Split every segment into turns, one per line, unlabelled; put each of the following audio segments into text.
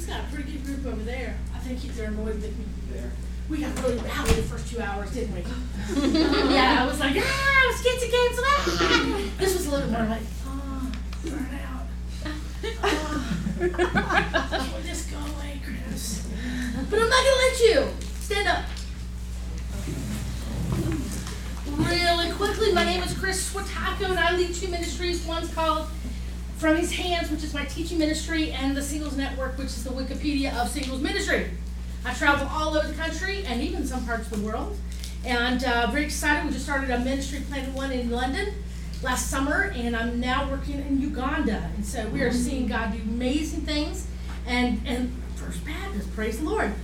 he's got a pretty good group over there. I think they're annoyed with me there. We got really rowdy the first 2 hours, didn't we? Yeah, I was like, skits and games, This was a little more like, burn out. Just go away, Chris. But I'm not gonna let you. Stand up. Really quickly, my name is Chris Swatako, and I lead two ministries. One's called From His Hands, which is my teaching ministry, and the Singles Network, which is the Wikipedia of singles ministry. I travel all over the country and even some parts of the world. And very excited. We just started a ministry planted one in London last summer, and I'm now working in Uganda. And so we are seeing God do amazing things. And First Baptist, praise the Lord.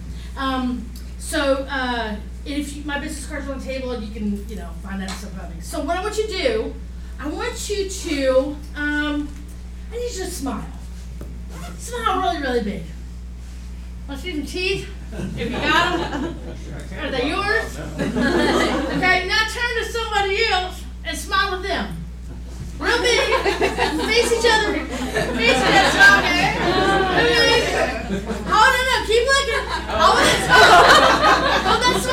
If my business card's on the table, you can find that stuff about me. So what I want you to do, I want you to I need you to smile. Smile really, really big. Want to see some teeth? If you got them, are they yours? Okay, now turn to somebody else and smile at them. Real big. Face each other. Face each other. Okay. Oh, no. Keep looking. Hold that smile. Hold that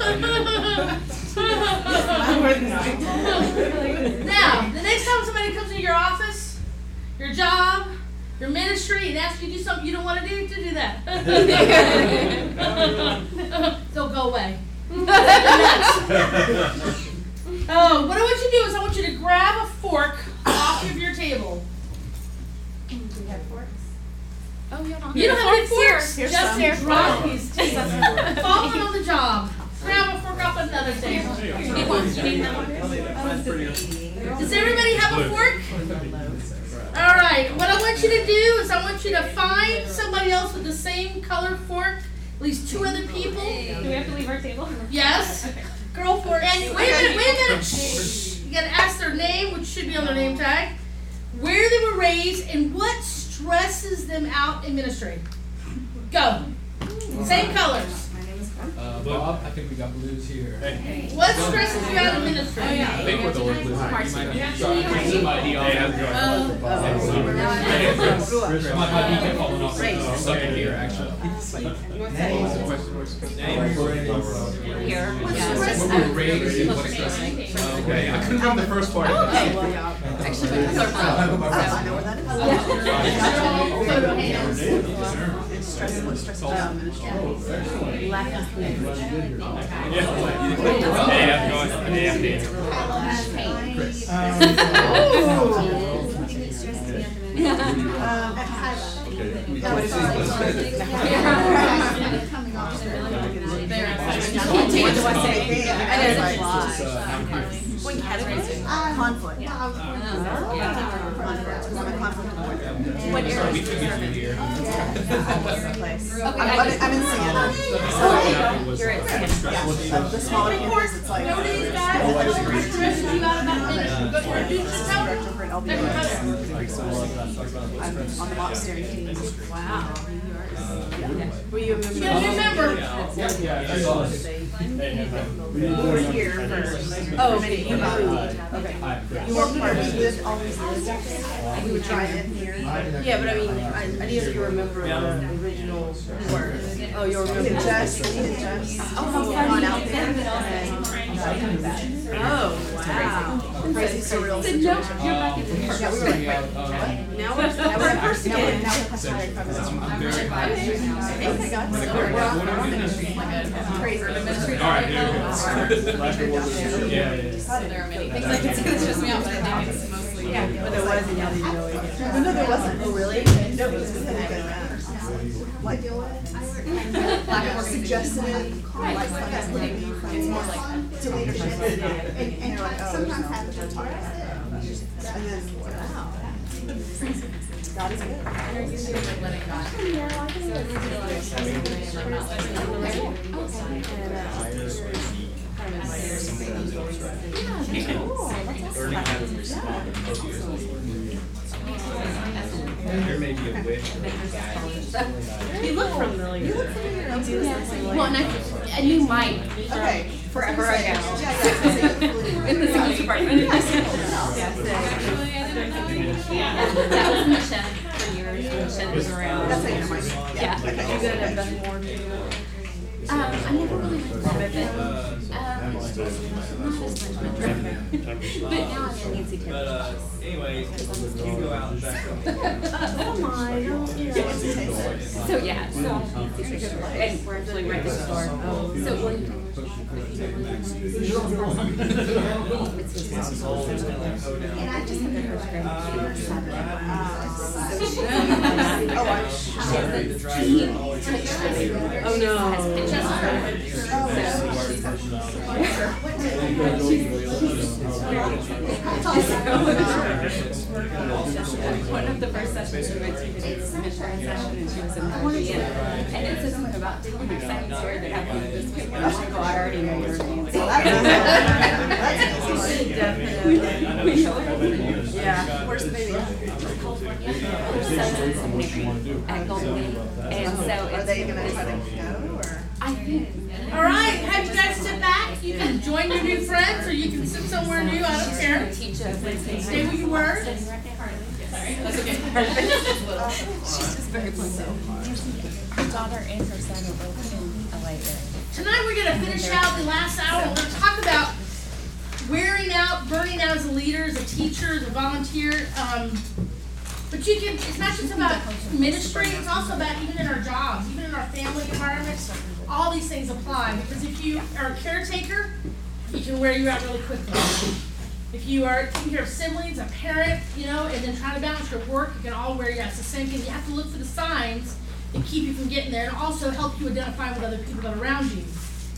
smile. Now, the next time somebody comes into your office, your job, your ministry, and asks you to do something you don't want to do that. Don't go away. What I want you to do is I want you to grab a fork off of your table.
Do we have forks?
Oh, you don't have any forks? Just here. Drop these teeth. Falling on the job. Grab a fork off another table. Does everybody have a fork? All right. What I want you to do is I want you to find somebody else with the same color fork. At least two other people.
Do we have to leave our table?
Yes. Okay. Girl fork. And wait a minute. Shh. You got to ask their name, which should be on their name tag, where they were raised, and what stresses them out in ministry. Go. Same colors.
Bob, I think we got blues here.
Hey. What stresses you out in ministry?
I think we're the old blues. Might be somebody on falling off second here, actually.
Here.
When we were raised and what stresses. Okay, I couldn't remember the first part.
Actually, lack of What category?
Conflict.
What area?
I'm in Siena.
You're in Siena.
Yeah. The smaller campus, it's like.
Nobody's got what stresses you out about ministry. Go ahead.
Director for an LBS. I'm on the mock steering team.
Wow.
Were you a member?
You gotta remember.
We're here first. Oh, maybe you okay. You weren't part of it. All these years. We would try in here.
Yeah, but I mean, I didn't know if you remember the original work. Oh, you remember?
We did Jess. On out there.
Oh, wow.
Crazy surreal situation.
Yeah, we were like,
Now we're first again.
Now we're hiring from this.
I'm very glad.
I think I got crazy.
All right, here we go. Yeah.
There are many things I can say that stress me out, but I think it's mostly.
But there wasn't, now that you know it.
No, there wasn't.
Oh, really?
No, it was specific. Like,
Lack of
suggested it.
It's more like
To leadership. And you're like, sometimes have to talk about it. And then, wow. God is good.
letting God.
There may be a wish.
You look familiar.
Well, and you might
Okay.
forever ago.
Yeah.
In the singles department. That was Michelle for years. each other's around.
That's how you know my name.
Yeah.
Okay, you gotta have done more.
I never really went to it, but not as much. But now I'm in Nancy Taylor.
Anyways, you go out and back up.
Oh my,
So yeah, so and we're actually right next door. So William and I just have her
Oh no.
One of the first sessions we went to, the mentoring session, and she was in therapy, and it said something about telling your second story that happened with this paper. And I go, I already know your name. We know it.
Yeah. Where's the baby?
At Golden, and so
Are they gonna try to go or?
I think.
All right, have you guys sit back? You can join your new friends, or you can sit somewhere new. I don't care.
Teach us.
Stay where you were.
She's just very pleasant. Her daughter and her son are both in LA area.
Tonight we're going to finish out the last hour. We're going to talk about wearing out, burning out as a leader, as a teacher, as a volunteer. But you can, it's not just about ministry, it's also about even in our jobs, even in our family environments. All these things apply, because if you are a caretaker, you can wear you out really quickly. If you are taking care of siblings, a parent, and then trying to balance your work, it can all wear you out. It's the same thing. You have to look for the signs that keep you from getting there, and also help you identify with other people that are around you.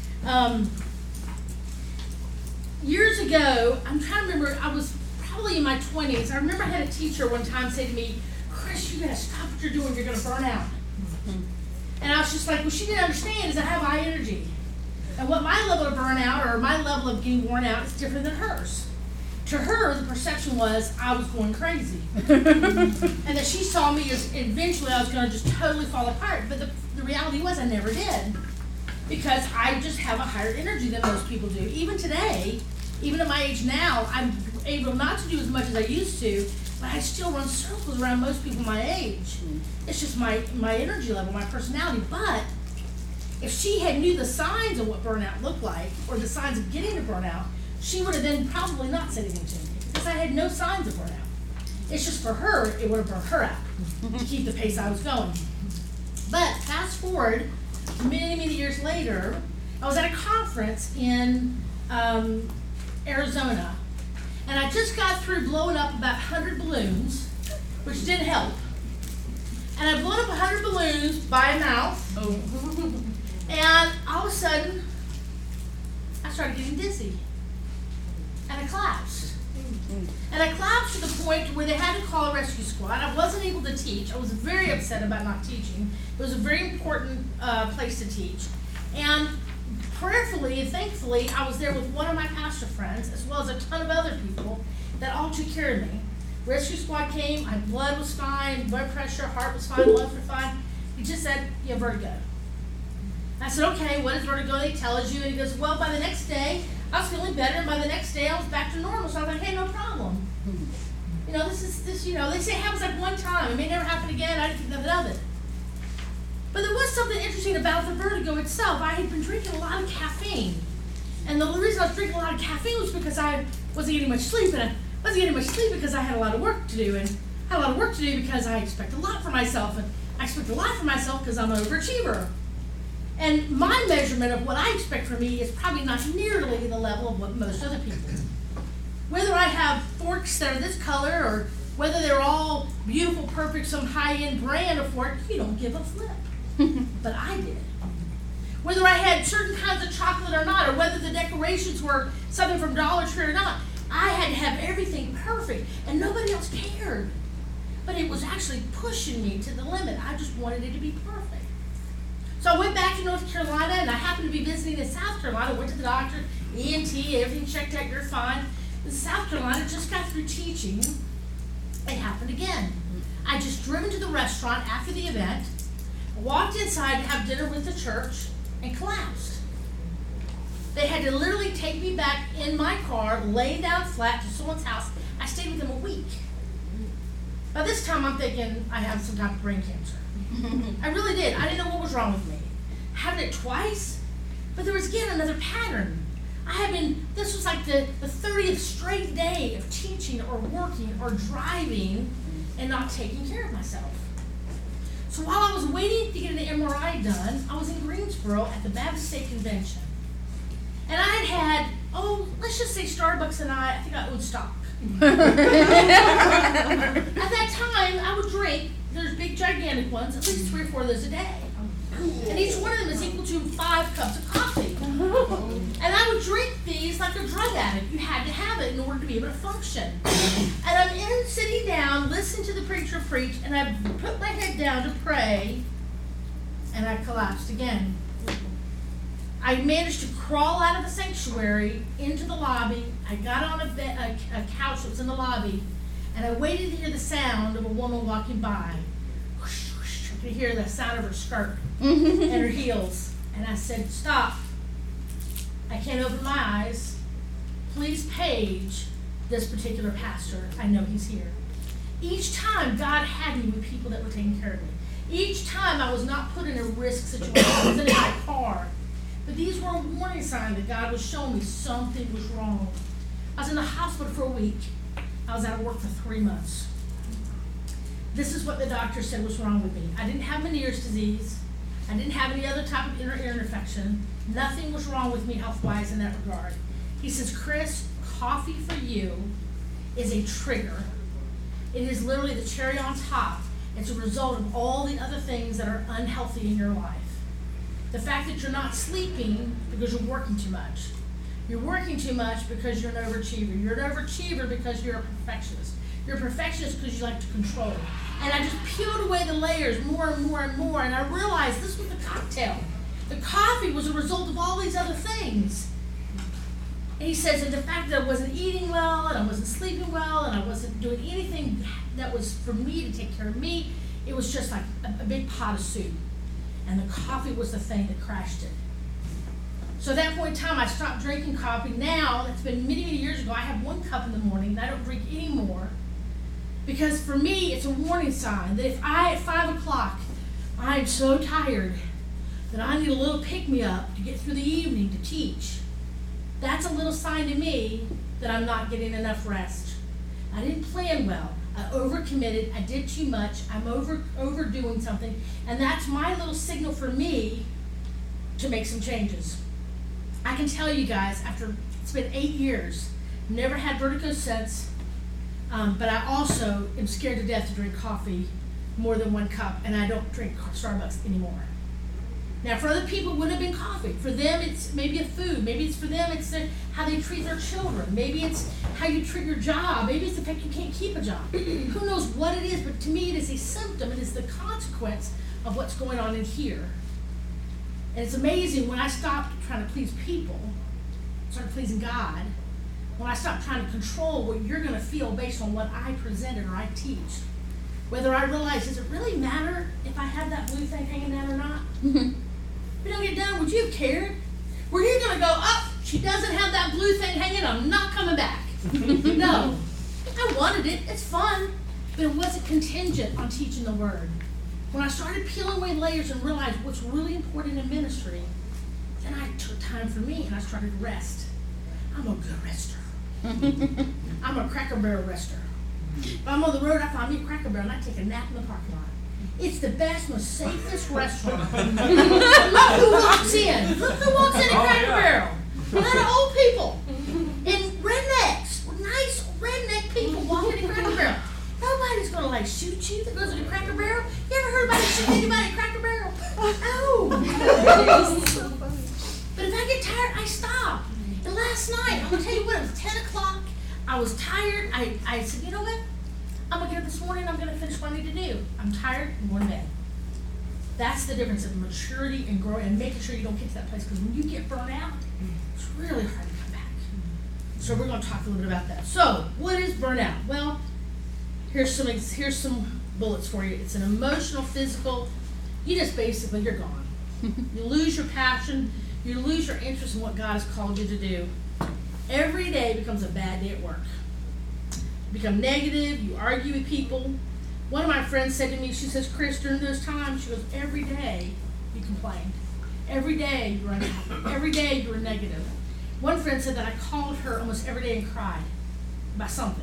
Years ago, I'm trying to remember, I was probably in my 20s. I remember I had a teacher one time say to me, Chris, you gotta stop what you're doing, you're gonna burn out. And I was just like, what she didn't understand is I have high energy. And what my level of burnout or my level of getting worn out is different than hers. To her, the perception was I was going crazy. And that she saw me as eventually I was gonna just totally fall apart. But the reality was I never did. Because I just have a higher energy than most people do. Even today, even at my age now, I'm able not to do as much as I used to, but I still run circles around most people my age. It's just my energy level, my personality. But if she had knew the signs of what burnout looked like, or the signs of getting to burnout, she would have then probably not said anything to me, because I had no signs of burnout. It's just for her, it would have burned her out to keep the pace I was going. But fast forward, many, many years later, I was at a conference in Arizona, and I just got through blowing up about 100 balloons, which didn't help. And I blew up 100 balloons by mouth, and all of a sudden, I started getting dizzy, and I collapsed. And I collapsed to the point where they had to call a rescue squad. I wasn't able to teach. I was very upset about not teaching. It was a very important place to teach. And prayerfully and thankfully, I was there with one of my pastor friends, as well as a ton of other people that all took care of me. Rescue squad came, my blood was fine, blood pressure, heart was fine, lungs were fine. He just said, you have vertigo. I said, okay, what is vertigo? They tell you. And he goes, well, by the next day, I was feeling better, and by the next day, I was back to normal. So I was like, hey, no problem. This, they say it happens like one time. It may never happen again. I didn't think nothing of it. But there was something interesting about the vertigo itself. I had been drinking a lot of caffeine. And the reason I was drinking a lot of caffeine was because I wasn't getting much sleep. And I wasn't getting much sleep because I had a lot of work to do. And I had a lot of work to do because I expect a lot for myself. And I expect a lot for myself because I'm an overachiever. And my measurement of what I expect from me is probably not nearly the level of what most other people do. Whether I have forks that are this color or whether they're all beautiful, perfect, some high-end brand of fork, you don't give a flip. But I did. Whether I had certain kinds of chocolate or not, or whether the decorations were something from Dollar Tree or not, I had to have everything perfect, and nobody else cared. But it was actually pushing me to the limit. I just wanted it to be perfect. So I went back to North Carolina, and I happened to be visiting in South Carolina. Went to the doctor, ENT, everything checked out, you're fine. In South Carolina, just got through teaching. It happened again. I just driven to the restaurant after the event, walked inside to have dinner with the church, and collapsed. They had to literally take me back in my car, lay down flat to someone's house. I stayed with them a week. By this time, I'm thinking I have some type of brain cancer. I really did. I didn't know what was wrong with me. Having it twice, but there was again another pattern. This was like the 30th straight day of teaching or working or driving and not taking care of myself. So while I was waiting to get an MRI done, I was in Greensboro at the Baptist State Convention. And I had, let's just say Starbucks and I think I owed stock. At that time, I would drink, there's big gigantic ones, at least 3 or 4 of those a day. And each one of them is equal to 5 cups of coffee. And I would drink these like a drug addict. You had to have it in order to be able to function. And I'm sitting down, listening to the preacher preach, and I put my head down to pray, and I collapsed again. I managed to crawl out of the sanctuary into the lobby. I got on a couch that was in the lobby, and I waited to hear the sound of a woman walking by. Whoosh, whoosh. I could hear the sound of her skirt and her heels. And I said, "Stop. I can't open my eyes. Please page this particular pastor. I know he's here." Each time, God had me with people that were taking care of me. Each time, I was not put in a risk situation. I was in my car. But these were a warning sign that God was showing me something was wrong. I was in the hospital for a week. I was out of work for 3 months. This is what the doctor said was wrong with me. I didn't have Meniere's disease. I didn't have any other type of inner ear infection. Nothing was wrong with me health-wise in that regard. He says, "Chris, coffee for you is a trigger. It is literally the cherry on top. It's a result of all the other things that are unhealthy in your life. The fact that you're not sleeping because you're working too much. You're working too much because you're an overachiever. You're an overachiever because you're a perfectionist. You're a perfectionist because you like to control." And I just peeled away the layers more and more and more, and I realized this was the cocktail. The coffee was a result of all these other things. And he says, and the fact that I wasn't eating well, and I wasn't sleeping well, and I wasn't doing anything that was for me to take care of me, it was just like a big pot of soup. And the coffee was the thing that crashed it. So at that point in time, I stopped drinking coffee. Now, that's been many, many years ago, I have 1 cup in the morning, and I don't drink anymore. Because for me, it's a warning sign that if at 5 o'clock, I'm so tired that I need a little pick-me-up to get through the evening to teach, that's a little sign to me that I'm not getting enough rest. I didn't plan well. I overcommitted. I did too much. I'm overdoing something. And that's my little signal for me to make some changes. I can tell you guys, it's been 8 years, never had vertigo since, but I also am scared to death to drink coffee more than 1 cup, and I don't drink Starbucks anymore. Now, for other people, it wouldn't have been coffee. For them, it's maybe a food. Maybe it's for them, it's how they treat their children. Maybe it's how you treat your job. Maybe it's the fact you can't keep a job. Who knows what it is, but to me, it is a symptom. It is the consequence of what's going on in here. And it's amazing when I stopped trying to please people, started pleasing God, when I stopped trying to control what you're going to feel based on what I presented or I teach. Whether I realize, does it really matter if I have that blue thing hanging down or not? If we don't get done, would you have cared? Were you going to go, she doesn't have that blue thing hanging, I'm not coming back? No. I wanted it. It's fun. But it wasn't contingent on teaching the Word. When I started peeling away layers and realized what's really important in ministry, then I took time for me and I started to rest. I'm a good rester. I'm a Cracker Barrel rester. If I'm on the road, I find me a Cracker Barrel and I take a nap in the parking lot. It's the best, most safest restaurant. Look who walks in. Look who walks in at Cracker Barrel. A lot of old people and rednecks, nice redneck people walking in Cracker Barrel. Nobody's gonna shoot you that goes to Cracker Barrel. You ever heard about shoot anybody at Cracker Barrel? Oh. But if I get tired, I stop. And last night, I'm gonna tell you what, it was 10 o'clock. I was tired. I said, you know what? I'm gonna get up this morning. I'm gonna finish what I need to do. I'm tired. I'm going to bed. That's the difference of maturity and growing and making sure you don't get to that place. Because when you get burnt out, it's really hard to come back. So we're going to talk a little bit about that. So what is burnout? Well, here's some bullets for you. It's an emotional, physical. You're gone. You lose your passion. You lose your interest in what God has called you to do. Every day becomes a bad day at work. You become negative. You argue with people. One of my friends said to me, she says, Chris, during those times, she goes, every day you complained. Every day you were unhappy. Every day you were negative. One friend said that I called her almost every day and cried about something.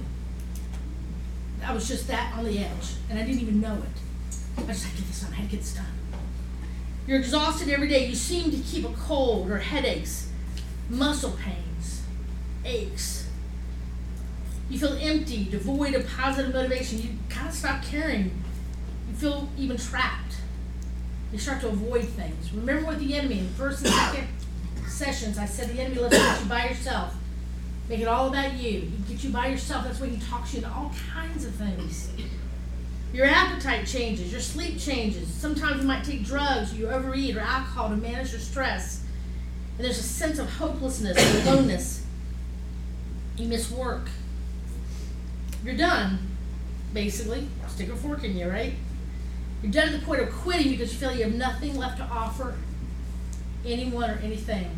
I was just that on the edge, and I didn't even know it. I just had to get this done. I had to get this done. You're exhausted every day. You seem to keep a cold or headaches, muscle pains, aches. You feel empty, devoid of positive motivation. You kind of stop caring. You feel even trapped. You start to avoid things. Remember what the enemy, in the first and second sessions, I said the enemy loves to get you by yourself. Make it all about you. He gets you by yourself. That's when he talks you into all kinds of things. Your appetite changes. Your sleep changes. Sometimes you might take drugs, you overeat, or alcohol to manage your stress. And there's a sense of hopelessness and aloneness. You miss work. You're done, basically. Stick a fork in you, right? You're done to the point of quitting because you feel you have nothing left to offer anyone or anything.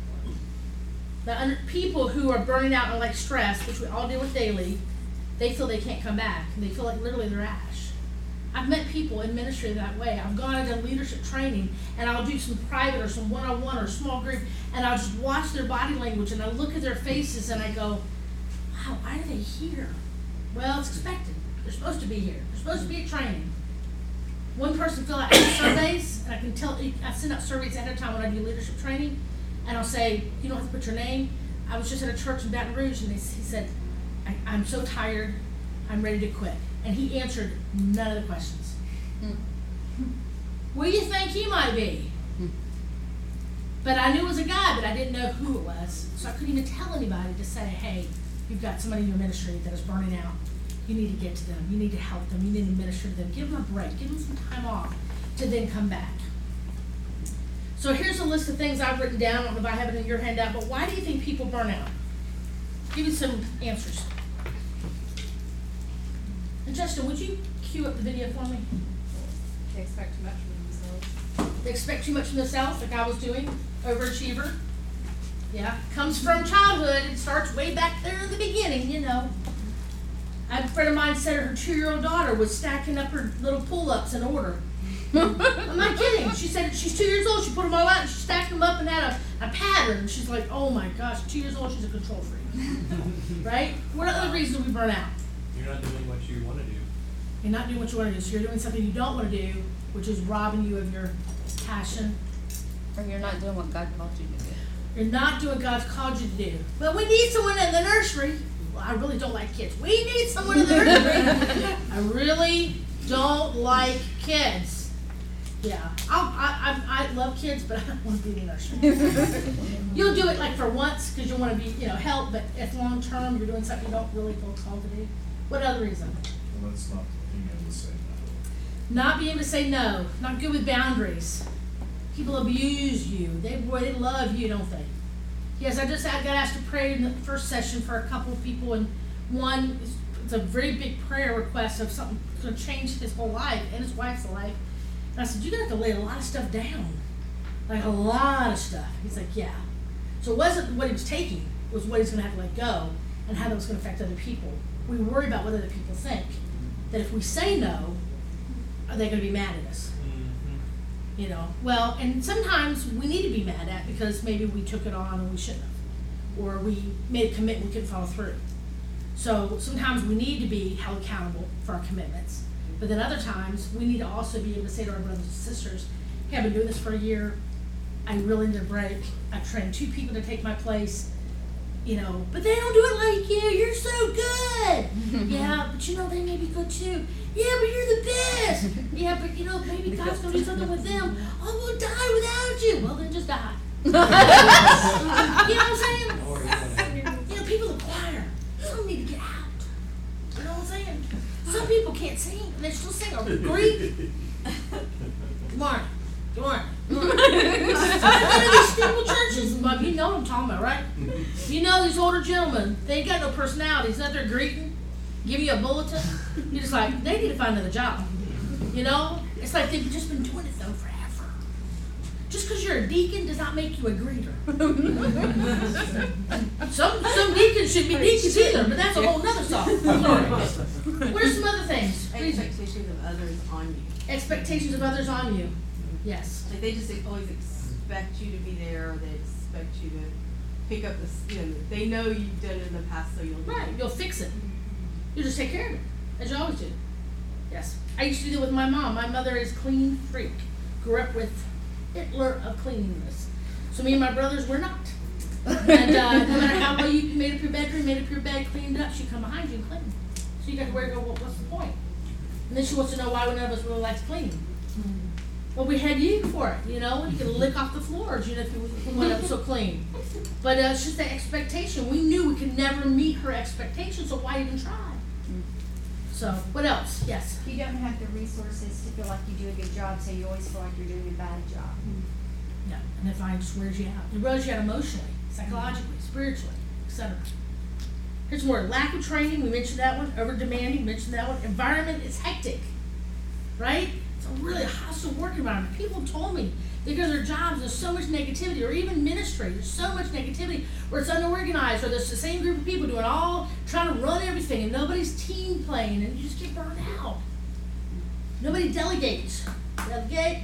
Now, people who are burning out and like stress, which we all deal with daily, they feel they can't come back. And they feel like literally they're ash. I've met people in ministry that way. I've gone and done leadership training, and I'll do some private or some one-on-one or small group, and I'll just watch their body language, and I look at their faces, and I go, wow, why are they here? Well, it's expected. They're supposed to be here. They're supposed to be at training. One person filled out surveys, and I can tell, I send out surveys ahead of time when I do leadership training, and I'll say, you don't have to put your name. I was just at a church in Baton Rouge, and he said, I'm so tired, I'm ready to quit. And he answered none of the questions. Where do you think he might be? But I knew it was a guy, but I didn't know who it was. So I couldn't even tell anybody to say, hey, you've got somebody in your ministry that is burning out. You need to get to them. You need to help them. You need to minister to them. Give them a break. Give them some time off to then come back. So here's a list of things I've written down. I don't know if I have it in your handout, but why do you think people burn out? Give me some answers. And Justin, would you cue up the video for me?
They expect too much from themselves.
They expect too much from themselves, like I was doing. Overachiever. Yeah. Comes from childhood. It starts way back there in the beginning, you know. I had a friend of mine said her 2-year-old daughter was stacking up her little pull-ups in order. I'm not kidding. She said she's 2 years old. She put them all out and she stacked them up and had a pattern. She's like, oh my gosh, 2 years old, she's a control freak. Right? What are other reasons we burn out?
You're not doing what you want to do.
You're not doing what you want to do. So you're doing something you don't want to do, which is robbing you of your passion.
Or you're not doing what God called you to do.
You're not doing what God's called you to do. But we need someone in the nursery. Well, I really don't like kids. We need someone in the nursery. I really don't like kids. Yeah, I love kids, but I don't want to be in the nursery. You'll do it like for once because you want to be, help, but if long term you're doing something you don't really feel called to do. What other reason?
Well, that's not being able to say no.
Not being able to say no. Not good with boundaries. People abuse you. They love you, don't they? Yes, I got asked to pray in the first session for a couple of people, and one, it's a very big prayer request of something going to change his whole life and his wife's life. And I said, you're going to have to lay a lot of stuff down. Like a lot of stuff. He's like, yeah. So it wasn't what he was taking, it was what he's going to have to let go and how that was going to affect other people. We worry about what other people think. That if we say no, are they going to be mad at us? Well, and sometimes we need to be mad at because maybe we took it on and we shouldn't have. Or we made a commitment we couldn't follow through. So sometimes we need to be held accountable for our commitments. But then other times, we need to also be able to say to our brothers and sisters, hey, I've been doing this for a year. I really need a break. I've trained 2 people to take my place. But they don't do it like you. You're so good. Yeah, but they may be good too. Yeah, but you're the best. Yeah, but maybe God's going to do something with them. Oh, we'll die without you. Well, then just die. You know what I'm saying? People in the choir, some need to get out. You know what I'm saying? Some people can't sing, and they still sing a Greek. Come on. These steeple churches, you know what I'm talking about, right? These older gentlemen, they ain't got no personalities. Not their greeting, give you a bulletin. You're just like, they need to find another job. It's like they've just been doing it though forever. Just because you're a deacon does not make you a greeter. Some deacons should be deacons either, but that's a whole nother song. What are some other things?
Expectations of others on you.
Expectations of others on you. Yes.
Like they just always expect you to be there, or they expect you to pick up the, they know you've done it in the past, so you'll do
Right,
it.
you'll fix it. You'll just take care of it, as you always do. Yes. I used to do that with my mom. My mother is clean freak. Grew up with Hitler of cleanliness. So me and my brothers were not. And no matter how well you made up your bedroom, made up your bed, cleaned it up, she'd come behind you and clean. So you got to worry, go, well, what's the point? And then she wants to know why none of us really likes cleaning. Well, we had you for it, you could lick off the floors, if you went up so clean. But it's just the expectation. We knew we could never meet her expectations, so why even try? So, what else? Yes?
You don't have the resources to feel like you do a good job, so you always feel like you're doing a bad job.
Yeah, and it just wears you out. It wears you out emotionally, psychologically, spiritually, etc. Here's more. Lack of training, we mentioned that one. Over demanding, mentioned that one. Environment is hectic, right? It's a really hostile work environment. People told me because their jobs, there's so much negativity, or even ministry, there's so much negativity where it's unorganized, or there's the same group of people trying to run everything, and nobody's team playing, and you just get burned out. Nobody delegates. Delegate.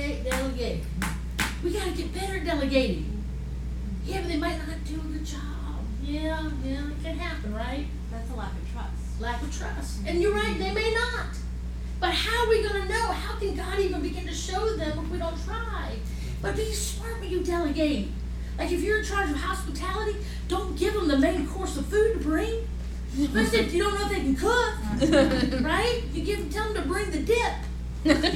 We gotta get better at delegating. Yeah, but they might not do a good job. Yeah, it can happen, right?
That's a lack of trust.
Lack of trust. And you're right, they may not. But how are we going to know? How can God even begin to show them if we don't try? But be smart when you delegate. Like if you're in charge of hospitality, don't give them the main course of food to bring. Especially if you don't know if they can cook, right? Tell them to bring the dip, Tell them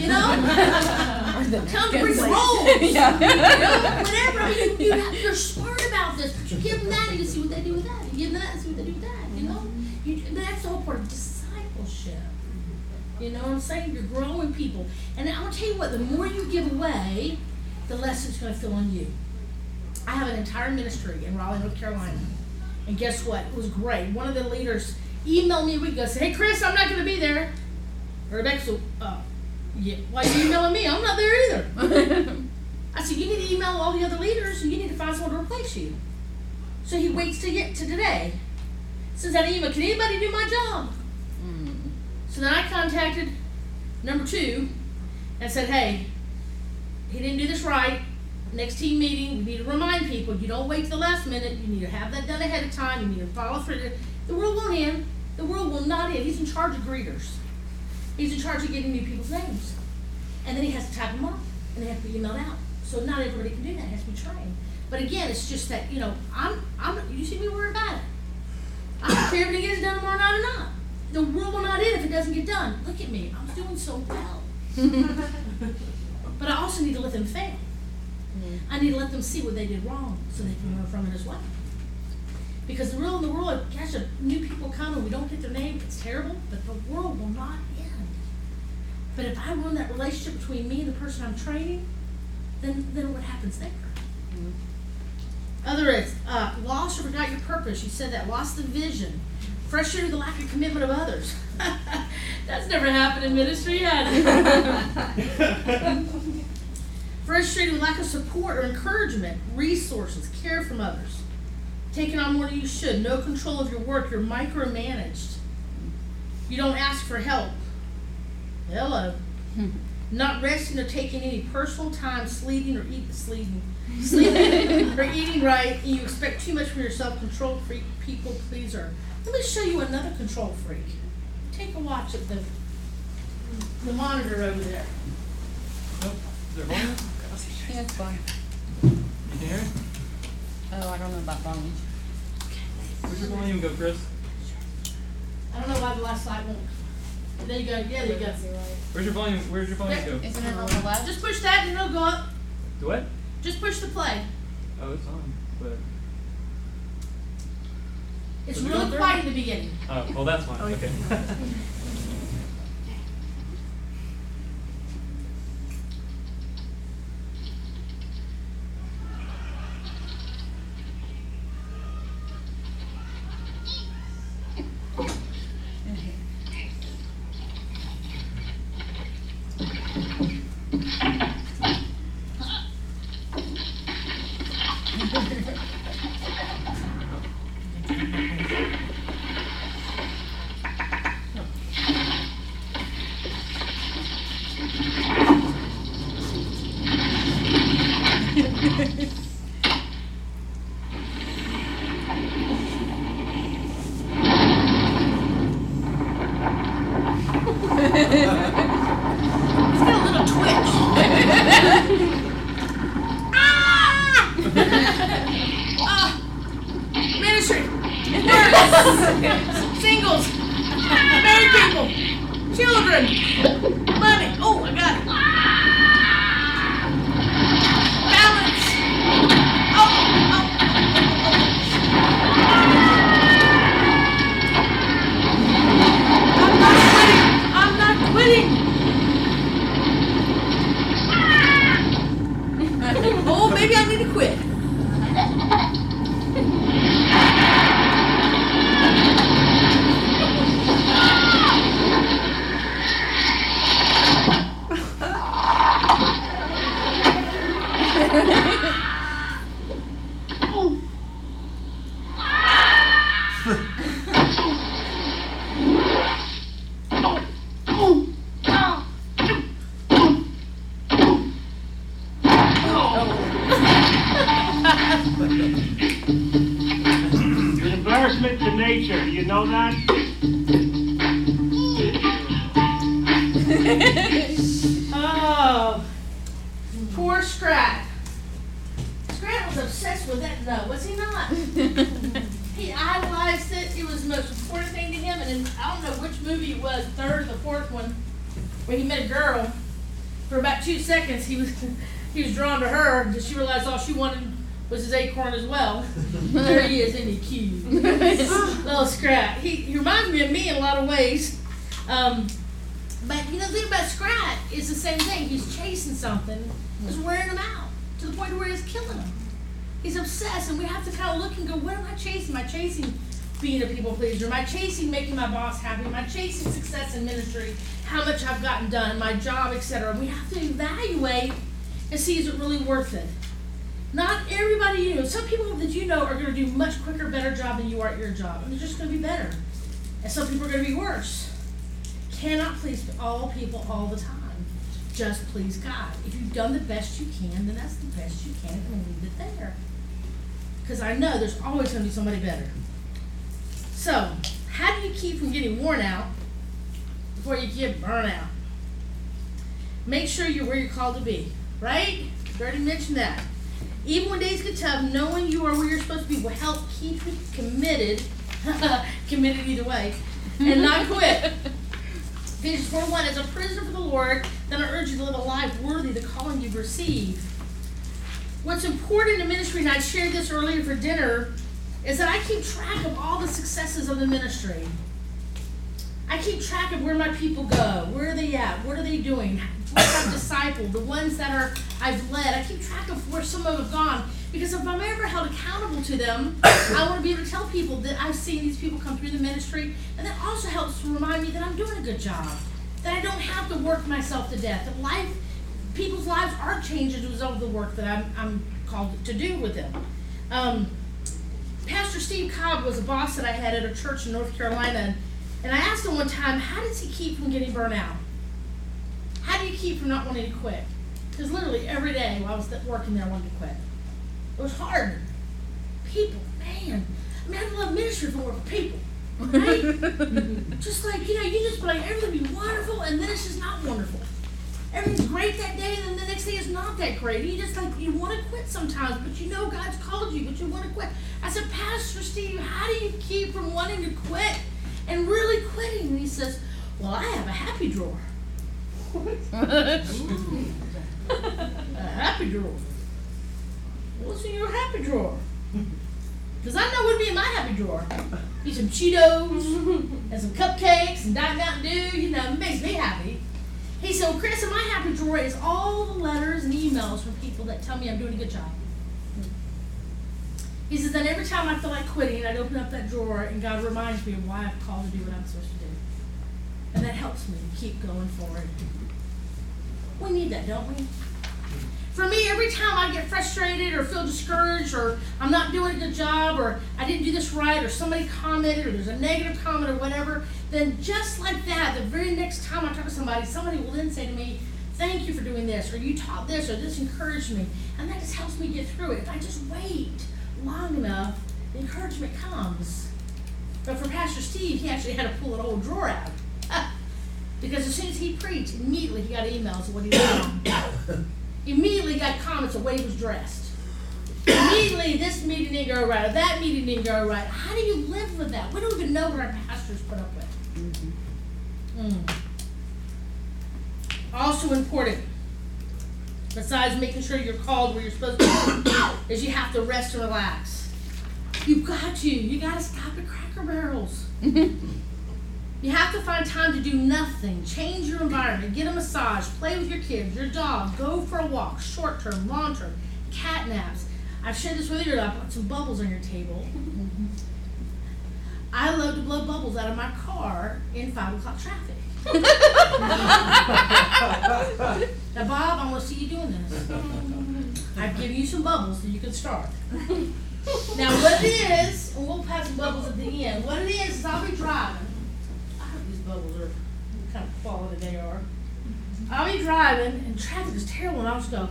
to bring the roll. Whatever. I mean, you're smart about this, but you give them that and you see what they do with that. You give them that and see what they do with that, that's the whole part of discipleship. You know what I'm saying? You're growing people. And I'm going to tell you what, the more you give away, the less it's going to fill on you. I have an entire ministry in Raleigh, North Carolina. And guess what? It was great. One of the leaders emailed me a week ago and said, hey, Chris, I'm not going to be there. Rebecca said, yeah, why are you emailing me? I'm not there either. I said, you need to email all the other leaders and you need to find someone to replace you. So he waits to get to today. Sends out an email, can anybody do my job? So then I contacted number 2 and said, hey, he didn't do this right. Next team meeting, we need to remind people, you don't wait till the last minute. You need to have that done ahead of time. You need to follow through. The world won't end. The world will not end. He's in charge of greeters. He's in charge of getting new people's names. And then he has to type them up, and they have to be emailed out. So not everybody can do that. It has to be trained. But again, it's just that, you see me worry about it. I don't care if it gets done tomorrow night or not. The world will not end if it doesn't get done. Look at me. I'm doing so well. But I also need to let them fail. I need to let them see what they did wrong so they can learn from it as well. Because the world, gosh, if new people come and we don't get their name, it's terrible, but the world will not end. But if I ruin that relationship between me and the person I'm training, then what happens there? Other is lost or forgot your purpose. You said that. Lost the vision. Frustrated with the lack of commitment of others. That's never happened in ministry, has it? Frustrated with lack of support or encouragement, resources, care from others. Taking on more than you should. No control of your work. You're micromanaged. You don't ask for help. Hello. Not resting or taking any personal time, sleeping or eating right, and you expect too much from yourself, control freak, people pleaser. Let me show you another control freak. Take a watch at the monitor over there.
Nope. Is there volume?
Yeah, it's fine.
You can hear it?
Oh, I don't know about volume.
Where's your volume go, Chris?
I don't know why the last slide won't. There you go. Yeah, there you go.
Where's your volume go?
Isn't it on the left?
Just push that and it'll go up.
Do what?
Just push the play.
Oh, it's on, but...
It's
Does it go
really
through?
quiet in the beginning.
Oh, well, that's fine. Okay.
He's got a little twitch. Ministry, works, singles, married people, children, money. Oh, I got it. Balance. I'm not quitting. Oh, maybe I need to quit.
An embarrassment to nature, you know that?
Oh, poor Scrat. Scrat was obsessed with that note, was he not? He idolized it. It was the most important thing to him. And in, I don't know which movie it was, third or the fourth one, when he met a girl. For about 2 seconds, he was drawn to her, and she realized all she wanted was his acorn as well. There he is, isn't he cute? Little Scrat. He reminds me of me in a lot of ways. But you know, the thing about Scrat is the same thing. He's chasing something, it's wearing him out to the point where it's killing him. He's obsessed, and we have to kind of look and go, what am I chasing? Am I chasing being a people pleaser? Am I chasing making my boss happy? Am I chasing success in ministry? How much I've gotten done, my job, etc. We have to evaluate and see, is it really worth it? Not everybody you know. Some people that you know are going to do much quicker, better job than you are at your job. And they're just going to be better. And some people are going to be worse. Cannot please all people all the time. Just please God. If you've done the best you can, then that's the best you can, and leave it there. Because I know there's always going to be somebody better. So, how do you keep from getting worn out before you get burnt out? Make sure you're where you're called to be, right? I already mentioned that. Even when days get tough, knowing you are where you're supposed to be will help keep you committed, committed either way, and not quit. Ephesians 4:1, as a prisoner for the Lord, then I urge you to live a life worthy of the calling you've received. What's important in ministry, and I shared this earlier for dinner, is that I keep track of all the successes of the ministry. I keep track of where my people go. Where are they at? What are they doing? What I've discipled, the ones that I've led. I keep track of where some of them have gone. Because if I'm ever held accountable to them, I want to be able to tell people that I've seen these people come through the ministry. And that also helps to remind me that I'm doing a good job. That I don't have to work myself to death. That people's lives are changed as a result of the work that I'm called to do with them. Pastor Steve Cobb was a boss that I had at a church in North Carolina. And I asked him one time, how does he keep from getting burnt out? How do you keep from not wanting to quit? Because literally every day while I was working there, I wanted to quit. It was hard. People, man. I mean, I love ministry for work with people. Right? Just like, you just be like, everything will be wonderful, and then it's just not wonderful. Everything's great that day, and then the next day is not that great. You just like, you want to quit sometimes, but you know God's called you, but you want to quit. I said, Pastor Steve, how do you keep from wanting to quit and really quitting? And he says, well, I have a happy drawer. A happy drawer. What's in your happy drawer? Because I know what'd be in my happy drawer. Be some Cheetos and some cupcakes and Diet Mountain Dew. It makes me happy. He said, well, Chris, in my happy drawer is all the letters and emails from people that tell me I'm doing a good job. He says, then every time I feel like quitting, I'd open up that drawer and God reminds me of why I've called to do what I'm supposed to do. And that helps me to keep going forward. We need that, don't we? For me, every time I get frustrated or feel discouraged or I'm not doing a good job or I didn't do this right or somebody commented or there's a negative comment or whatever, then just like that, the very next time I talk to somebody will then say to me, thank you for doing this, or you taught this, or this encouraged me. And that just helps me get through it. If I just wait long enough, the encouragement comes. But for Pastor Steve, he actually had to pull an old drawer out. Because as soon as he preached, immediately he got emails of what he was doing. Immediately he got comments of the way he was dressed. Immediately this meeting didn't go right, or that meeting didn't go right. How do you live with that? We don't even know what our pastors put up with. Also important, besides making sure you're called where you're supposed to be, is you have to rest and relax. You got to stop at Cracker Barrels. You have to find time to do nothing. Change your environment, get a massage, play with your kids, your dog, go for a walk, short term, long term, cat naps. I've shared this with you, I put some bubbles on your table. I love to blow bubbles out of my car in 5 o'clock traffic. Now, Bob, I want to see you doing this. I've given you some bubbles so you can start. Now, what it is, and we'll have some bubbles at the end, what it is I'll be driving. I hope these bubbles are what kind of quality they are. I'll be driving, and traffic is terrible, and I'll just go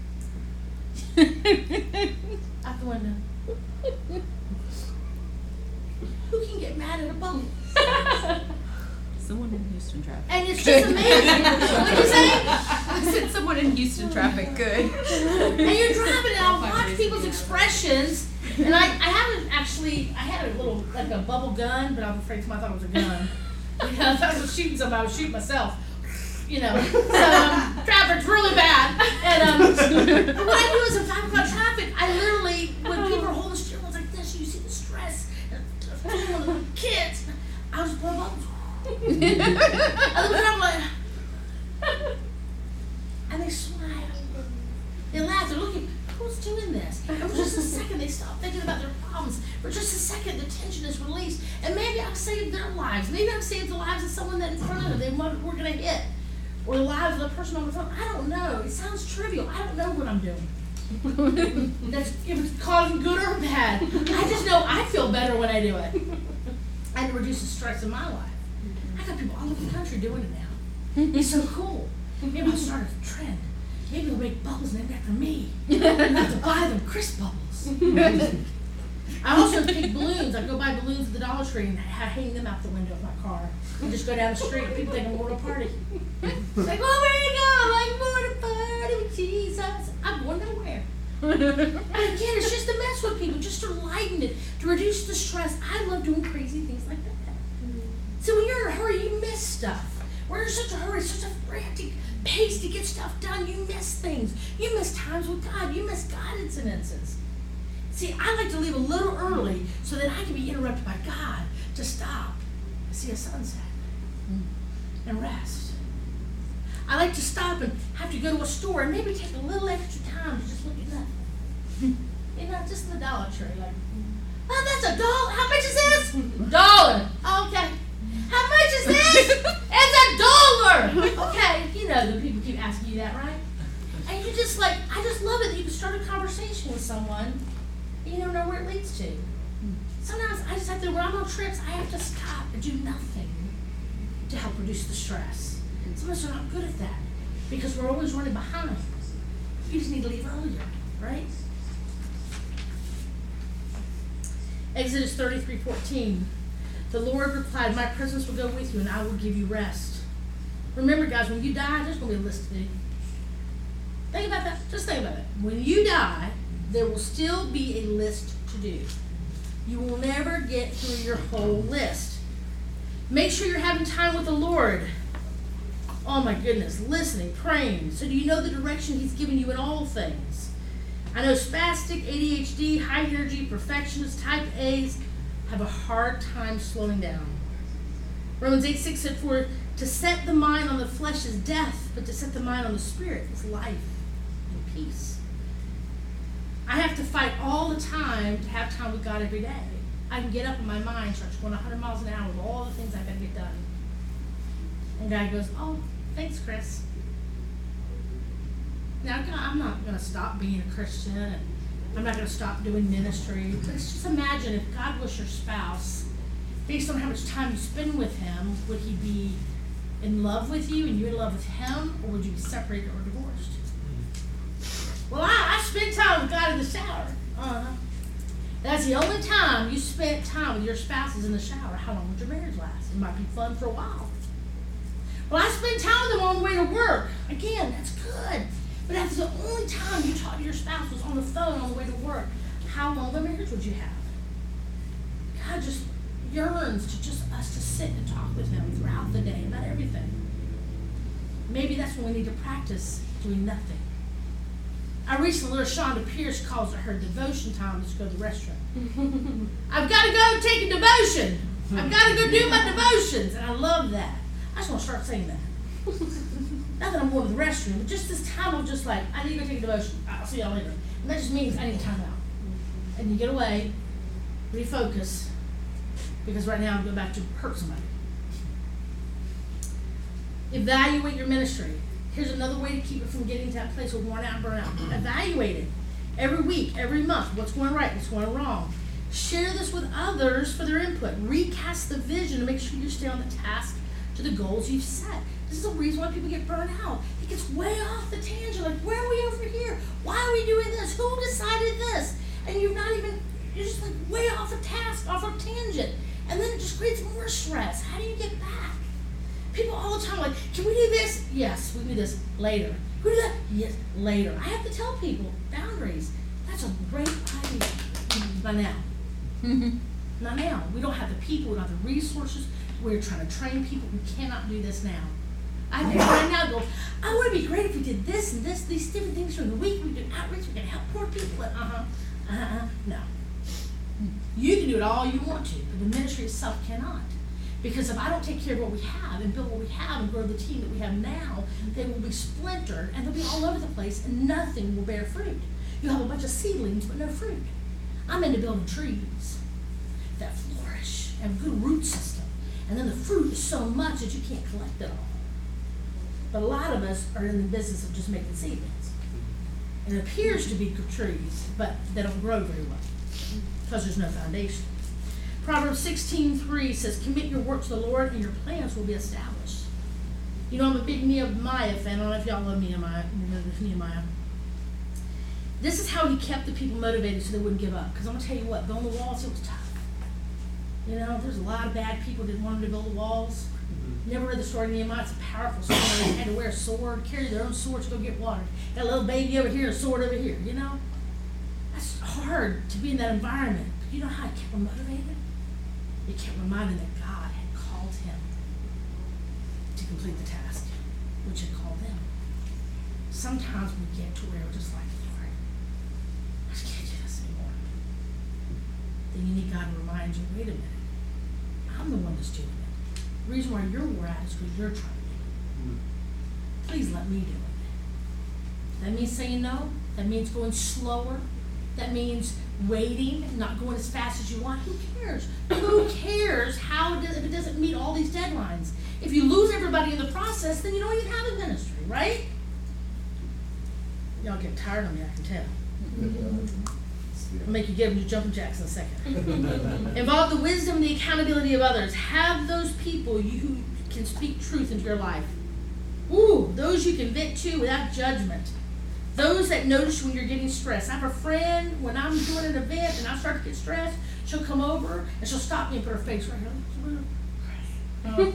out the window. Who can get mad at a bubble?
Someone in Houston traffic.
And it's just amazing. What'd you say?
I said someone in Houston traffic. Good.
And you're driving, and I'll watch people's expressions. And I had a little, like a bubble gun, but I was afraid somebody thought it was a gun. If I was shooting somebody, I would shoot myself. So traffic's really bad. And what I do is in 5 o'clock traffic, I literally, when people are holding steering wheels like this, you see the stress, and the kids, I'll just blow bubbles. I look at them like, and they smile. They laugh. They're looking. Who's doing this? And for just a second, they stop thinking about their problems. For just a second, the tension is released, and maybe I've saved their lives. Maybe I've saved the lives of someone that in front of them they were going to hit, or the lives of the person on the phone. I don't know. It sounds trivial. I don't know what I'm doing. That's if it's causing good or bad. I just know I feel better when I do it, and it reduces stress in my life. I got people all over the country doing it now. It's so cool. Maybe I'll start a trend. Maybe they'll make bubbles named after me. I have to buy them Chris bubbles. I also pick balloons. I go buy balloons at the Dollar Tree and I hang them out the window of my car. And just go down the street and people think I'm going to a party. It's like, oh, where you go? Like, going to a party with Jesus. I'm going nowhere. And again, it's just to mess with people, just to lighten it, to reduce the stress. I love doing crazy things like that. So when you're in a hurry, you miss stuff. When you're in such a hurry, such a frantic pace to get stuff done, you miss things. You miss times with God. You miss God incidences. See, I like to leave a little early so that I can be interrupted by God to stop and see a sunset and rest. I like to stop and have to go to a store and maybe take a little extra time to just look at nothing. Just in the Dollar Tree. Like, oh, that's $1. How much is this? $1. Okay. How much is this? It's $1. Okay, the people keep asking you that, right? And you just I just love it that you can start a conversation with someone and you don't know where it leads to. Sometimes I just have to, when I'm on trips, I have to stop and do nothing to help reduce the stress. Some of us are not good at that because we're always running behind. You just need to leave earlier, right? Exodus 33:14. The Lord replied, my presence will go with you and I will give you rest. Remember, guys, when you die, there's going to be a list to do. Think about that. Just think about it. When you die, there will still be a list to do. You will never get through your whole list. Make sure you're having time with the Lord. Oh my goodness, listening, praying. So do you know the direction He's given you in all things? I know spastic, ADHD, high energy, perfectionists, type A's have a hard time slowing down. Romans 8:6 said, for to set the mind on the flesh is death, but to set the mind on the spirit is life and peace. I have to fight all the time to have time with God every day. I can get up and my mind starts going 100 miles an hour with all the things I've got to get done. And God goes, oh, thanks, Chris. Now, I'm not going to stop being a Christian, and I'm not going to stop doing ministry. But just imagine if God was your spouse, based on how much time you spend with Him, would He be in love with you and you in love with Him, or would you be separated or divorced? Well, I spend time with God in the shower. That's the only time you spent time with your spouse is in the shower. How long would your marriage last? It might be fun for a while. Well, I spend time with them on the way to work. Again, that's good. But if the only time you talk to your spouse was on the phone on the way to work, how long of a marriage would you have? God just yearns to just us to sit and talk with him throughout the day about everything. Maybe that's when we need to practice doing nothing. I recently learned Shonda Pierce calls it her devotion time to go to the restroom. I've got to go take a devotion. I've got to go do my devotions. And I love that. I just want to start saying that. Not that I'm going to the restroom, but just this time I'm just like, I need to go take a devotion. I'll see y'all later. And that just means I need time out. And you get away, refocus, because right now I'm going back to hurt somebody. Evaluate your ministry. Here's another way to keep it from getting to that place of worn out and burn out. Evaluate it. Every week, every month, what's going right, what's going wrong. Share this with others for their input. Recast the vision to make sure you stay on the task to the goals you've set. This is the reason why people get burned out. It gets way off the tangent. Like, where are we over here? Why are we doing this? Who decided this? And you're just like way off a task, off a tangent. And then it just creates more stress. How do you get back? People all the time are like, can we do this? Yes, we do this later. Can we do that? Yes, later. I have to tell people, boundaries. That's a great idea. Not now. Not now. We don't have the people, we don't have the resources. We're trying to train people. We cannot do this now. I have people right now go, I would it be great if we did this and this, these different things during the week. We do outreach, we can help poor people. No. You can do it all you want to, but the ministry itself cannot. Because if I don't take care of what we have and build what we have and grow the team that we have now, they will be splintered and they'll be all over the place and nothing will bear fruit. You'll have a bunch of seedlings but no fruit. I'm into building trees that flourish and have a good root system. And then the fruit is so much that you can't collect it all. But a lot of us are in the business of just making seedlings. And it appears to be good trees, but they don't grow very well because there's no foundation. Proverbs 16:3 says, commit your work to the Lord and your plans will be established. You know, I'm a big Nehemiah fan. I don't know if y'all love Nehemiah. Nehemiah. This is how he kept the people motivated so they wouldn't give up. Because I'm going to tell you what, building the walls, it was tough. You know, there's a lot of bad people that wanted to build the walls. Never read the story of Nehemiah. It's a powerful story. They had to wear a sword, carry their own sword to go get water. Got a little baby over here, a sword over here, you know? That's hard to be in that environment. But you know how he kept them motivated? He kept reminding that God had called him to complete the task, which had called them. Sometimes we get to where we're just like, Lord, I just can't do this anymore. Then you need God to remind you, wait a minute, I'm the one that's doing it. The reason why you're wore out is because you're trying to do it. Please let me do it. That means saying no. That means going slower. That means waiting, not going as fast as you want. Who cares? Who cares if it doesn't meet all these deadlines? If you lose everybody in the process, then you don't even have a ministry, right? Y'all get tired of me, I can tell. I'll make you give them your jumping jacks in a second. Involve the wisdom and the accountability of others. Have those people who can speak truth into your life. Ooh, those you can vent to without judgment. Those that notice when you're getting stressed. I have a friend, when I'm doing an event and I start to get stressed, she'll come over and she'll stop me and put her face right here.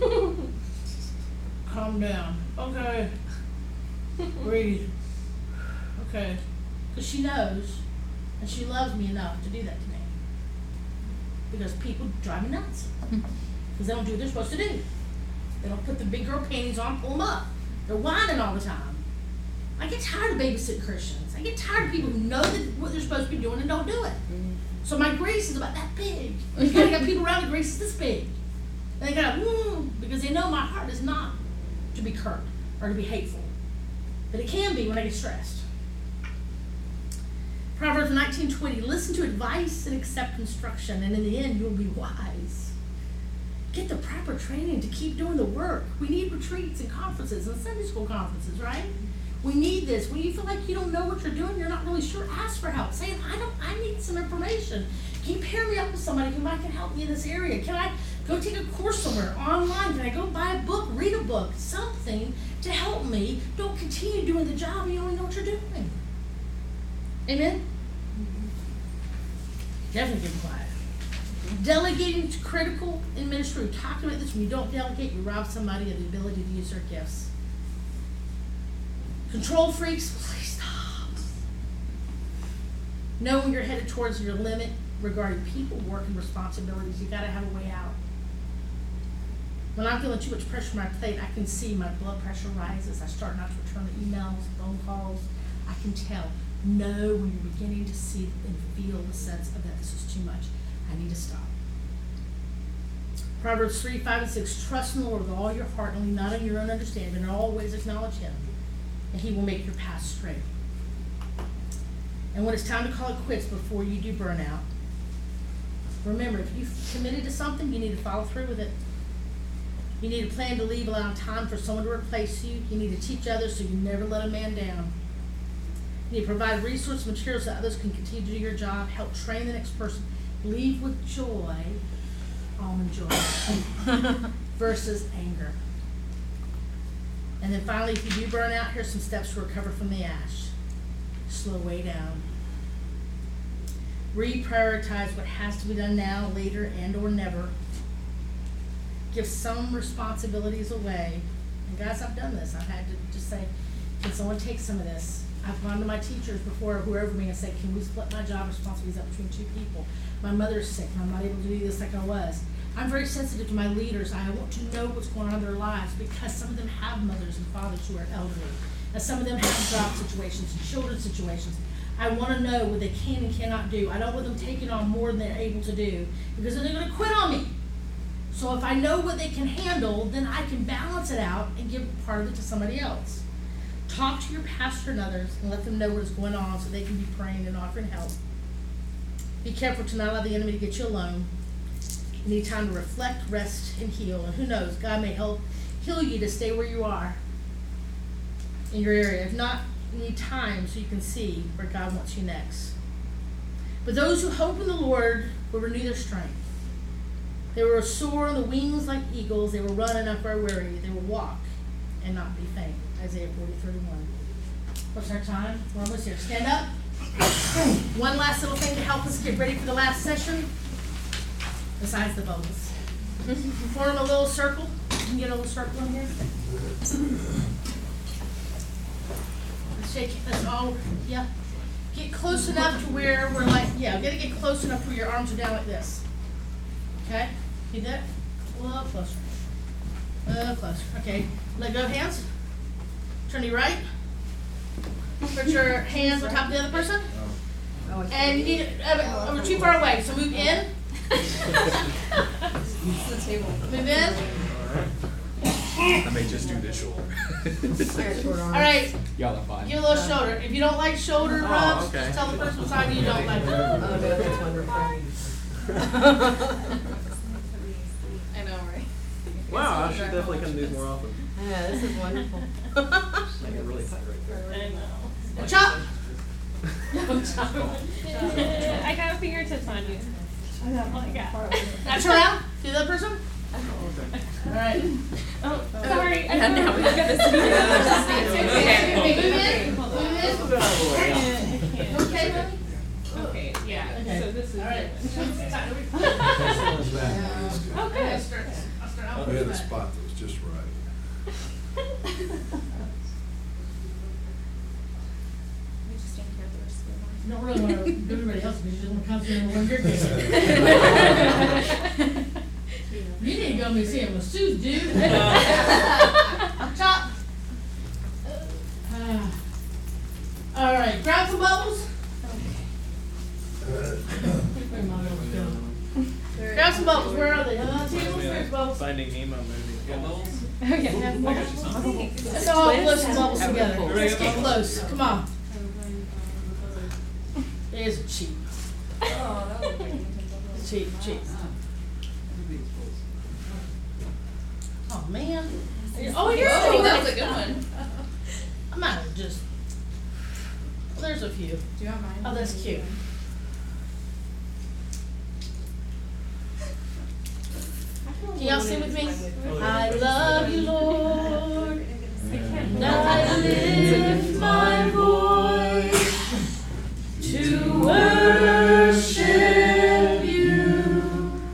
Calm down. Okay. Breathe. Okay. Because she knows and she loves me enough to do that to me. Because people drive me nuts. Because they don't do what they're supposed to do. They don't put the big girl panties on, pull them up. They're whining all the time. I get tired of babysitting Christians. I get tired of people who know what they're supposed to be doing and don't do it. So my grace is about that big. You gotta got people around the grace is this big. And they gotta, because they know my heart is not to be curt or to be hateful. But it can be when I get stressed. Proverbs 19:20, listen to advice and accept instruction, and in the end you'll be wise. Get the proper training to keep doing the work. We need retreats and conferences and Sunday school conferences, right? We need this. When you feel like you don't know what you're doing, you're not really sure, ask for help. Say, I need some information. Can you pair me up with somebody who might can help me in this area? Can I go take a course somewhere online? Can I go buy a book, read a book, something to help me? Don't continue doing the job and you don't even know what you're doing. Amen? Definitely get quiet. Delegating is critical in ministry. We talked about this. When you don't delegate, you rob somebody of the ability to use their gifts. Control freaks, please stop. Know when you're headed towards your limit regarding people, work, and responsibilities. You gotta have a way out. When I'm feeling too much pressure on my plate, I can see my blood pressure rises. I start not to return the emails, phone calls. I can tell. Know when you're beginning to see and feel the sense of that this is too much. I need to stop. Proverbs 3, 5, and 6. Trust in the Lord with all your heart, and lean not on your own understanding, and in all ways acknowledge Him, and He will make your path straight. And when it's time to call it quits before you do burn out, remember, if you've committed to something, you need to follow through with it. You need a plan to leave, allowing time for someone to replace you. You need to teach others so you never let a man down. You need to provide resource materials so others can continue to do your job. Help train the next person. Leave with joy, almond joy, versus anger. And then finally, if you do burn out, here's some steps to recover from the ash. Slow way down. Reprioritize what has to be done now, later, and or never. Give some responsibilities away. And guys, I've done this. I've had to just say, can someone take some of this? I've gone to my teachers before, whoever me, and said, can we split my job responsibilities up between 2 people? My mother's sick, and I'm not able to do this like I was. I'm very sensitive to my leaders. I want to know what's going on in their lives because some of them have mothers and fathers who are elderly. And some of them have job situations and children situations. I want to know what they can and cannot do. I don't want them taking on more than they're able to do because then they're going to quit on me. So if I know what they can handle, then I can balance it out and give part of it to somebody else. Talk to your pastor and others and let them know what is going on so they can be praying and offering help. Be careful to not allow the enemy to get you alone. You need time to reflect, rest, and heal. And who knows, God may help heal you to stay where you are in your area. If not, you need time so you can see where God wants you next. But those who hope in the Lord will renew their strength. They will soar on the wings like eagles. They will run and not grow weary. They will walk and not be faint. Isaiah 40:31. What's our time? We're almost here. Stand up. One last little thing to help us get ready for the last session. Besides the bubbles. Form a little circle. You can get a little circle in here. Let's shake it. Let's all, yeah. Get close enough to where we're like, yeah, gotta get close enough to where your arms are down like this. Okay? See that? A little closer. A little closer. Okay. Let go of hands. Turn to your right. Put your hands on top of the other person. And you need, we're too far away, so move in. Move in.
I may just do this shoulder.
All right.
Y'all are fine.
Give a little shoulder. If you don't like shoulder rubs,
okay.
just tell the person beside you don't like it.
Oh, no, that's wonderful.
I know, right?
Wow, I should definitely come do these more often.
Yeah, this is wonderful.
I get really tight right there.
I know.
Chop.
I got fingertips on you. I got.
Now turn around. See the other person? All right.
Oh, sorry. I don't know. We got this.
Okay. Move in. Okay, honey?
Okay, yeah.
Okay.
So this is.
All right.
Oh, good.
I'll start out
We
with
had a
that.
spot that was just right.
We just stand here the rest of the
You don't really want to do everybody else because you just want to concentrate on one your case. You need to go museum with Sue, dude. Chop. All right, grab some bubbles. Where my bubbles go? Grab some bubbles. Where are they? Tables. There's bubbles.
Finding Nemo movie.
Okay.
Let's all blow some bubbles together. Let's get close. Come on. There's a cheap. Cheap. Oh man. Oh, you're
Oh, that was a good one.
I might have just. Well, there's a few.
Do you want mine?
Oh, that's cute. Can y'all sing with me? I love you, Lord. And I lift my voice to worship you.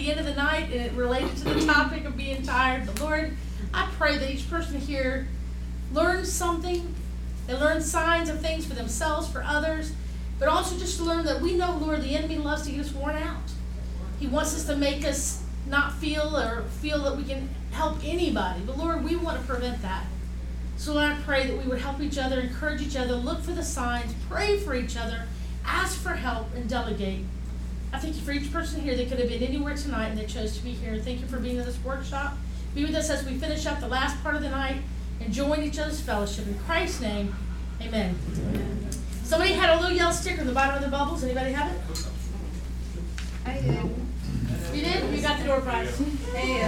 the end of the night, and it related to the topic of being tired. But Lord, I pray that each person here learns something. They learn signs of things for themselves, for others, but also just to learn that we know, Lord, the enemy loves to get us worn out. He wants us to make us not feel that we can help anybody. But Lord, we want to prevent that. So Lord, I pray that we would help each other, encourage each other, look for the signs, pray for each other, ask for help, and delegate. I thank you for each person here that could have been anywhere tonight and they chose to be here. Thank you for being in this workshop. Be with us as we finish up the last part of the night, enjoying each other's fellowship. In Christ's name, amen. Somebody had a little yellow sticker in the bottom of their bubbles. Anybody have it?
I did.
You did? You got the door prize.
Hey,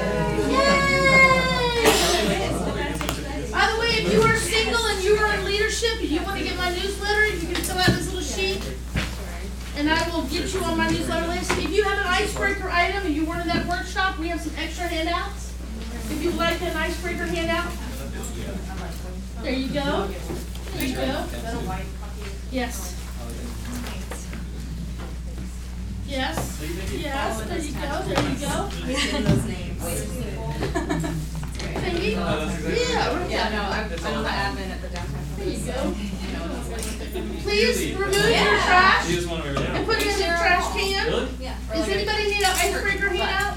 By the way, if you are single and you are in leadership and you want to get my newsletter, you can fill out this little sheet and I will get you on my newsletter list. If you have an icebreaker item and you weren't in that workshop, we have some extra handouts. If you would like an icebreaker handout, there you go. There you go. Yes. Yes. Yes. There you go. There you go.
those names.
Thingy? Yeah.
No, I'm the admin at the downtown.
There you go. Please remove your trash
You just want to remember
and put it in the trash can.
Really?
Yeah.
Does anybody need an icebreaker handout?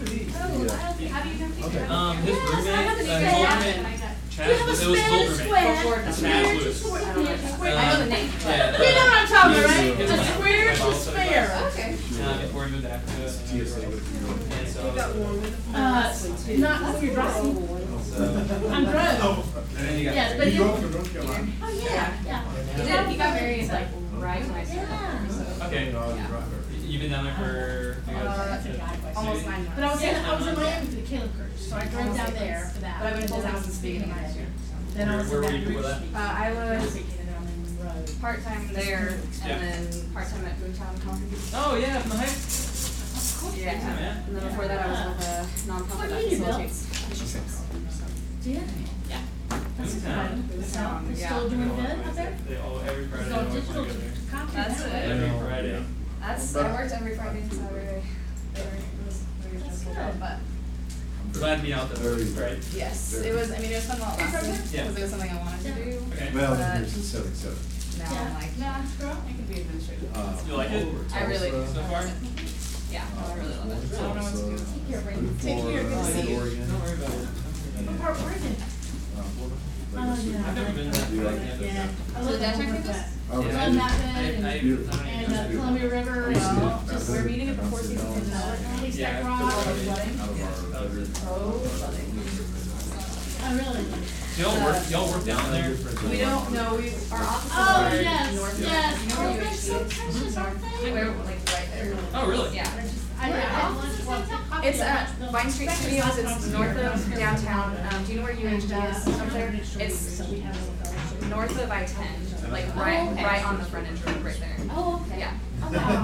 His roommate,
Do you have a Spanish square?
Chaz Lewis.
I know the name.
Yeah.
You know what I'm talking about, right? The square to spare.
Okay.
Before he moved to Africa. And so,
Not when you're driving. I'm drunk. Yes, but you. Oh, yeah.
He got married like right when I started.
Yeah.
okay. You've been down there for
Almost 9 months.
But I was in Miami for the Caleb cruise, so I drove down there for that.
But I've been full time since the beginning of last year.
Then I was
Where
in
were you
Baton
before
Rouge.
that?
I was part-time there and then part-time at Boomtown Coffee.
Oh, yeah, from the Heights.
Yeah. And then before that I was with a nonprofit
What
that
do you do, Bill?
facilitates.
Yeah.
Yeah.
That's exciting. They still doing good out there?
Every Friday.
It's
I
all
always
digital
wanna go there.
copy.
That's it.
Every Friday.
I worked every Friday and Saturday. It was very stressful, but
Glad to be out there. Right.
yes, it was. I mean, it was fun while it lasted
Yeah.
because it was something I wanted to do.
Okay.
Well,
But
here's the 77.
now I'm like, nah, girl, I can be administrative.
You like it?
I really do.
So far?
Yeah, I really love it. I don't know what to do.
Take care, Brandon. Take care. Good to see you.
Don't worry about it.
What part were you in? Oh, yeah.
I've never been to that.
Yeah. I
So
love
the downtown
that.
campus?
Oh,
It's
yeah.
on that
I
bed and Columbia River.
Well,
Just
we're meeting at the Four Seasons in
Haystack
Yeah.
Rock.
Out of our bedroom.
Oh,
Oh, really?
Y'all work down there?
we don't know. Our offices
Oh,
are
yes,
north
yes.
of. You know
Oh,
where
they're so precious, aren't they?
We're like right there.
Oh, really?
Yeah.
I had lunch once.
It's at Vine Street Studios. It's north of downtown. Do you know where UHD is up there? It's north of I-10, like right on the frontage road, right there.
Oh, okay.
Yeah.
Oh, wow.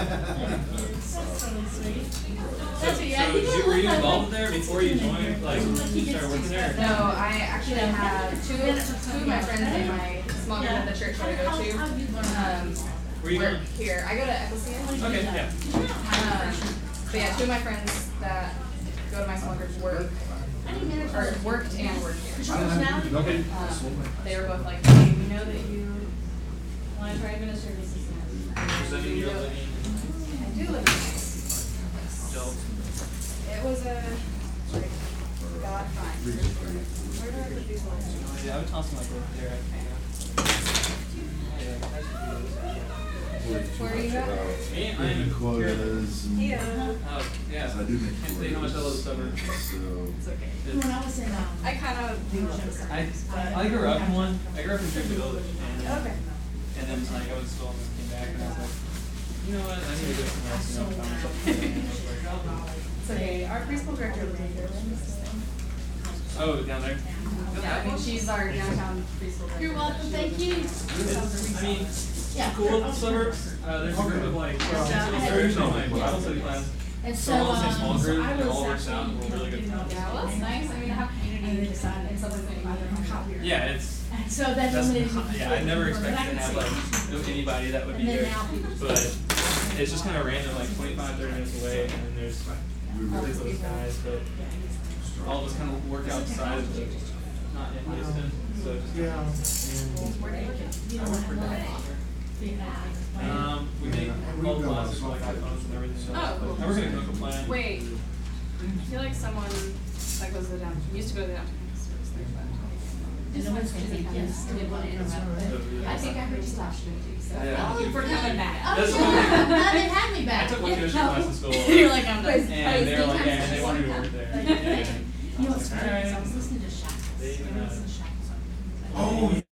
That's really sweet. That's it, yeah.
So were you involved there before you joined, like, started working there?
No, I actually have two of my friends in my small group at the church that I go to.
Where you
Work
going?
here. I go to Ecclesia.
Okay, yeah.
But yeah, two of my friends that go to my small group worked and work here.
Okay.
They were both like, hey, we know that you want to try administrative assistant.
Does that mean you're living?
I do live in Nice. It was a, like, God fine. Where do I put these ones?
Yeah, I would toss them like over there.
Where are you at?
Me, I'm in
Quotas and.
Yeah.
Oh, yeah.
I do make
Can't say how much I love the suburbs.
So.
It's okay.
When I was in,
I kind of do love this.
I grew up in one. I grew up in Drinker Village.
Okay.
And then like I went to school and then came back and I was like, you know what, I need to go somewhere else, you know, found myself there. And I was like,
It's okay. Our preschool director lives here.
oh, down there?
Yeah, I mean, she's our downtown preschool director.
You're welcome, thank you.
It's, I mean,
Yeah.
cool with the suburbs. There's a group of like, there's no like Bible study class.
And
So
so,
all the same small
so
group,
I
it
was
all works out,
actually,
and we're really good friends.
Yeah, well, it's nice. I mean, to have community and something that you can
Yeah, it's,
And so that
that's,
limited me.
yeah, I never expected to
But I can
have
see
like
it.
know anybody that would be
And then
there.
now people-
But it's just kind of random, like 25, 30 minutes away, and then there's place those guys, but all of us kind of work outside of the, not in Houston, so just. We make all the classes for like iPhones and everything.
Oh, cool.
I work at a clinical plant.
Wait, I feel like someone that goes to the downtown, used to go to the downtown stores there, but.
And no one's crazy, yes.
Didn't want to interrupt, but I think I heard you last year too, so.
Yeah.
Oh, we're coming back.
Oh,
That's
yeah,
funny.
glad they had me
I
back.
took my chemistry class in school.
You're like, I'm done.
And they were like, yeah, and they wanted me to work there.
You know what's funny, is I was listening to Shackles.
They even,
I was listening to Shackles.
Oh,